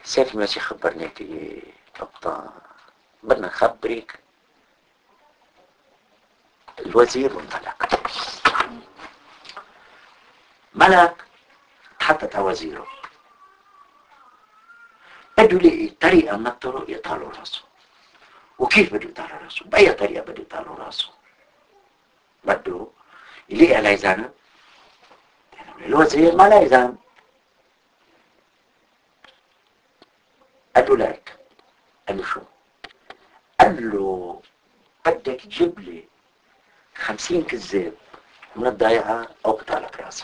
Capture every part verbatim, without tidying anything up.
سيف المسيح خبرني في نقطة بدنا نخبرك الوزير والملك. ملك حطت على وزيره بده يلاقي طريقة من الطرق يطالوا راسه. وكيف بده يطالوا راسه؟ بأي طريقة بده يطالوا راسه؟ بده يلاقي ليزان. الوزير ما ليزان. قال له لايك. قال له شو؟ قال له بدك تجيب لي خمسين كذاب من الضيعة أو بطالك راسك.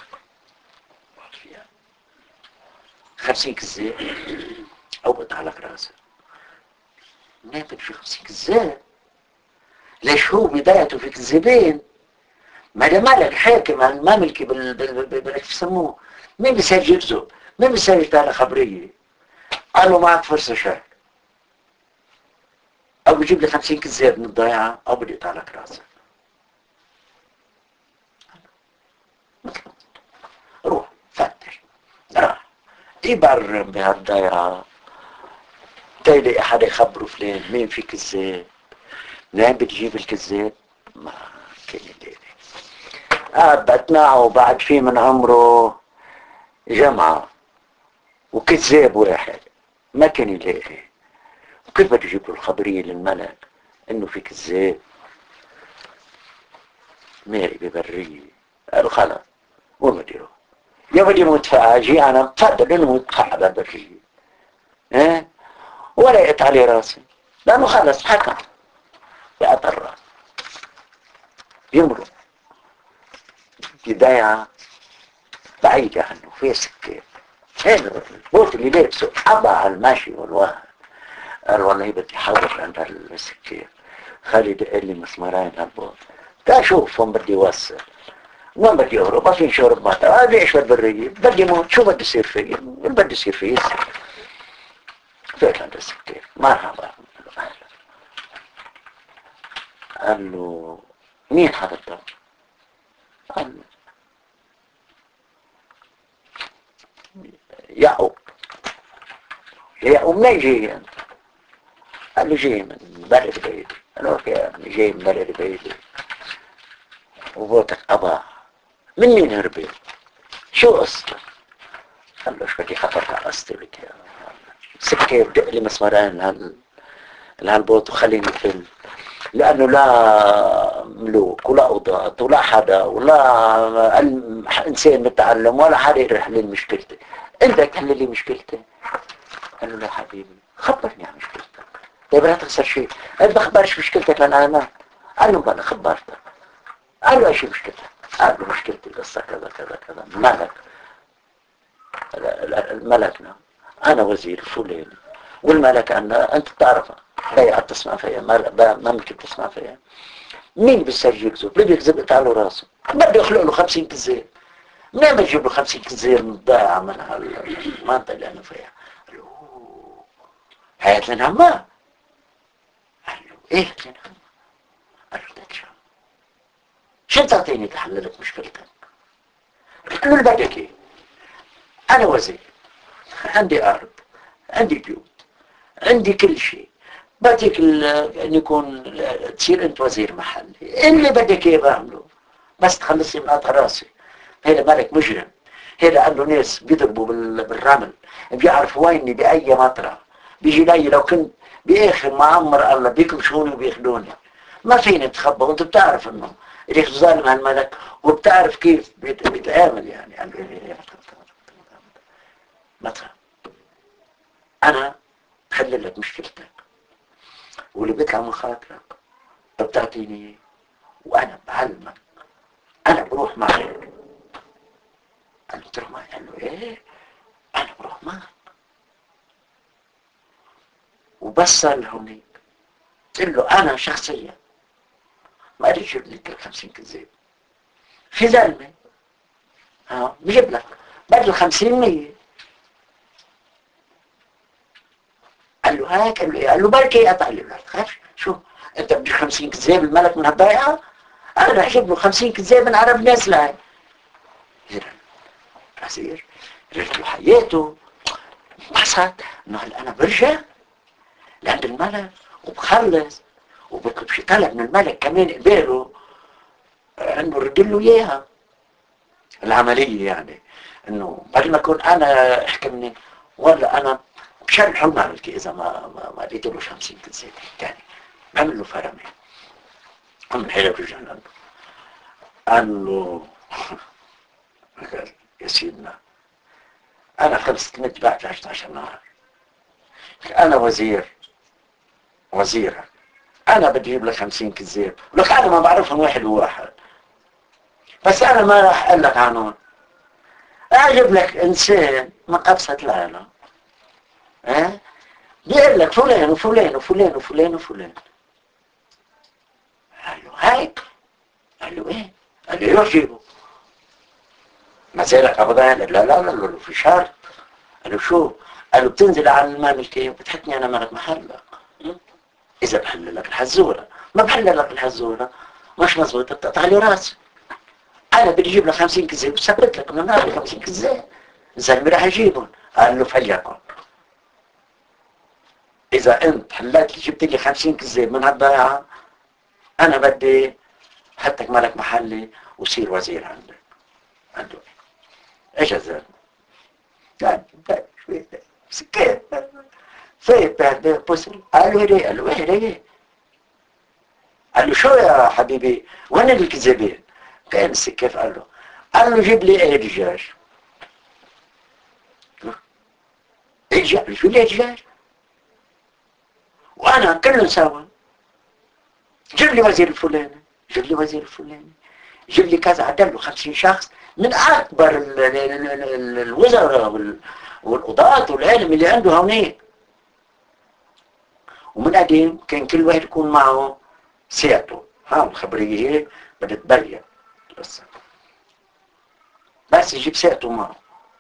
خمسين كذاب أو بطالك راسك. ما بدك في خمسين كذاب؟ ليش هو بدايته في كذابين؟ ما ده مالك حاكم ما ملكي بال بال بال كيف يسموه؟ مين بيصير يكذب؟ مين بيصير يطالع خبرية؟ قالوا معك فرصة شهر. أو بيجيب لي خمسين كذاب من الضيعة أو بدي يطالك راسك. روح فتش. راح يبرم بهالضيعة تلاقي أحد يخبره فلان مين في كذاب؟ منين بتجيب الكذاب؟ ما كان يلاقي. قاعد بقنعه بعد فيه من عمره جمعة وكذاب واحد ما كان يلاقي. وكيف بده يجيب له الخبرية للملك انه في كذاب؟ ماري ببرية. قالوا خلاص وين بدي يروح؟ يا بدي موت فاجي انا بفضل انه موت فقع ببرية. ها؟ ولا يقطع لي راسي لانه خلص حكم يقطع الراس يمرق بداية بعيدة عنه في سكة. هذا البوت اللي لابسه أبا على الماشي والواحد. قال والله بدي حاضر عند السكة. خالد قال لي مسمارين هالبوت. تعال شوف وين بدي يوصل. وين بدي أهرب؟ ما في شرب مطر. هذا إيش بالبرية؟ بدي موت. شو بدي يصير فيي؟ اللي بدي يصير فيي يصير. فات عند السكة. مرحبا. قال له مين حضرتك؟ قال له يعقوب. يعقوب منين جاي انت؟ قال له جاي من بلد بعيد. قال له يا ابني جاي من بلد بعيد وبوتك ابا من مين هربت؟ شو قصتك؟ قال له ايش بدي خطرت على قصتي بك يا سكه بدق لي مسمارين لهال لهالبوت وخليني فيلم لانه لا ملوك ولا قضاة ولا حدا ولا انسان متعلم ولا حدا يرح لي مشكلتي. انت تحل لي مشكلتي؟ قال له لا حبيبي خبرني عن مشكلتك. طيب لا تخسر شيء. قال بخبرش مشكلتك لان انا. قال له بلا خبرتك. قال له ايش مشكلتك؟ قال له مشكلتي القصه كذا كذا كذا. ملك ملكنا انا وزير فلان والملك انا انت بتعرفها بيعة تسمع فيها ما ممكن تسمع فيها. مين بيصير يكذب؟ اللي بيكذب يقطع له راسه. بده يخلق له خمسين كذاب. منين بتجيب له خمسين كذاب من الضائعة من هالمنطقة اللي انا فيها؟ قال له هات لنا عماه. قال له ايه هات لنا عماه؟ قال له بدك شو؟ شو تعطيني تحل لك مشكلتك؟ قال له اللي بدك ايه؟ انا وزير عندي ارض عندي بيوت عندي كل شيء بدك ان يكون تصير انت وزير محلي. اللي بدك ايه بعمله بس تخلصي من قطع راسي. هذا ملك مجرم. هذا عنده ناس بيضربوا بالرمل بيعرفوا ويني باي مطرح. بيجي لي لو كنت باخر ما عمر الله بيكمشوني وبياخذوني. ما فيني اتخبى وانت بتعرف انه ليش ظالم هالملك وبتعرف كيف بيتعامل يعني. قال له مثلا انا بحل لك مشكلتك واللي بيطلع من خاطرك بتعطيني وانا بعلمك. انا بروح معك. قال له تروح معي؟ قال له ايه انا بروح معك. وبس صار هونيك قلت له انا شخصيا ما اريد اجيب لك خمسين كذاب. في زلمه ها بجيب لك بدل خمسين مية. قال له هيك. قال له ايه؟ قال له بركي يقطع لي ما تخافش. شو انت بدك خمسين كذاب الملك من هالضيعه؟ انا رح اجيب له خمسين كذاب من عرب ناس لهي. الوزير رجل حياته انبسط. انه هل انا برجع لعند الملك وبخلص وبطلب شي طلب من الملك كمان قباله انه رد له اياها العملية، يعني انه بدل ما اكون انا احكمني ولا انا بشرح الملكي اذا ما ما, ما لقيتلوش خمسين كنزة تاني بعمل له فرمي. هم حلو رجع عنده قال له قال يا سيدنا انا خلصت مت بعد عشرة عشر نهار، انا وزير وزيرك انا بدي اجيب لك خمسين كذاب، لك انا ما بعرفهم واحد وواحد، بس انا ما راح اقول لك عنهم، اجيب لك انسان من ابسط العالم ها أه؟ بيقول لك فلان وفلان وفلان وفلان وفلان. قال له هيك؟ قال له ايه؟ قال له روح جيبه. ما زالك ابدا؟ لا لا لا لا في شرط. قال له شو؟ قال له بتنزل على المملكه وبتحطني انا مرت محلك، اذا بحل لك الحزوره، ما بحل لك الحزوره مش مزبوط بتقطع لي راسي. انا بدي اجيب لك خمسين كذاب وثبت لك انه ناخذ خمسين كذاب، الزلمه راح يجيبهم. قال له فليكن، اذا انت حليت جبت لي خمسين كذاب من هالضيعه انا بدي حطك ملك محلي وصير وزير عندك. عنده ايش الزلمه؟ قال شوي سكيت فايت بعد بوصل. قال له هدي؟ قال له ايه هدي؟ قال له شو يا حبيبي وين الكذابين؟ كان السكيف قال له قال له جيب لي ايه دجاج. ايه دجاج؟ شو لي دجاج؟ وانا كلهم سوا، جيب لي وزير الفلاني، جيب لي وزير الفلاني، جيب لي كذا. عدل له خمسين شخص من اكبر الوزراء والقضاة والعلم اللي عنده هونيك. ومن قديم كان كل واحد يكون معه سيادته، ها الخبرية هي بدها تبين بس بس يجيب سيادته معه.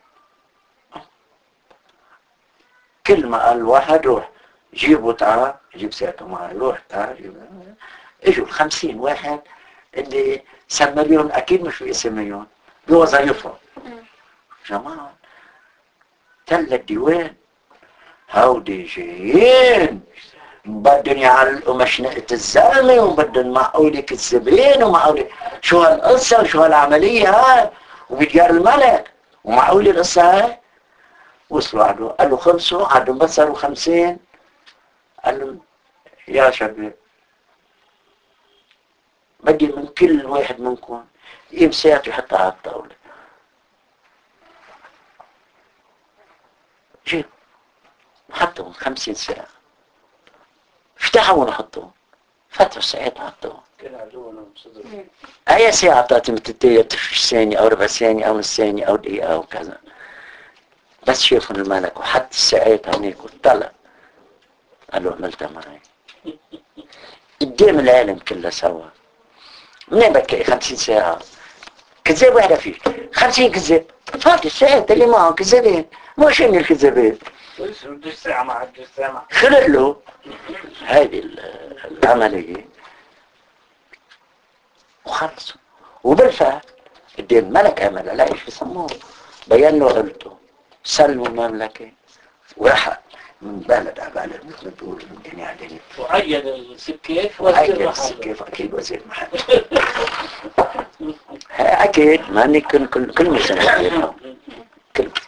كل ما قال واحد روح جيبه تعال يجيب سيادته معه، روح تعال جيبه. اجوا الخمسين واحد اللي سمريون اكيد مش بيسميون بوظائفهم. جماعة تل الديوان هودي جايين بدهم يعلقوا مشنقة الزلمة وبدهم معقولة كذابين ومعقولة شو هالقصة وشو هالعملية هاي وبديار الملك ومعقولة القصة هاي. وصلوا عدو قال له خلصوا عدوا بس صاروا خمسين. قال له يا شباب بدي من كل واحد منكم يقيم ساعته يحطها على الطاولة. جيب حطهم خمسين ساعة افتحوا ونحطهم فتحوا الساعات حطهم. أي ساعة بتعطي متتية تفش ثانية أو ربع ثانية أو نص ثانية أو دقيقة أو كذا. بس شافوا الملك وحط الساعات هناك وطلع قال له عملتها معي قدام العالم كله سوا. منين بتلاقي خمسين ساعة كذاب واحدة فيك خمسين كذاب فاتي الساعات اللي معه كذابين مش اني الكذابين خلق له هذه العملية وخلصوا. وبالفعل قدام ملك عمل لا ايش بيسموه بيان له غلطه سلموا المملكة ورحل من بلد على بلد مثل ما بيقولوا من دنيا على دنيا. وعين السكيف وعين السكيف اكيد وزير محل. اكيد ما اني كل كل كل مسلم كل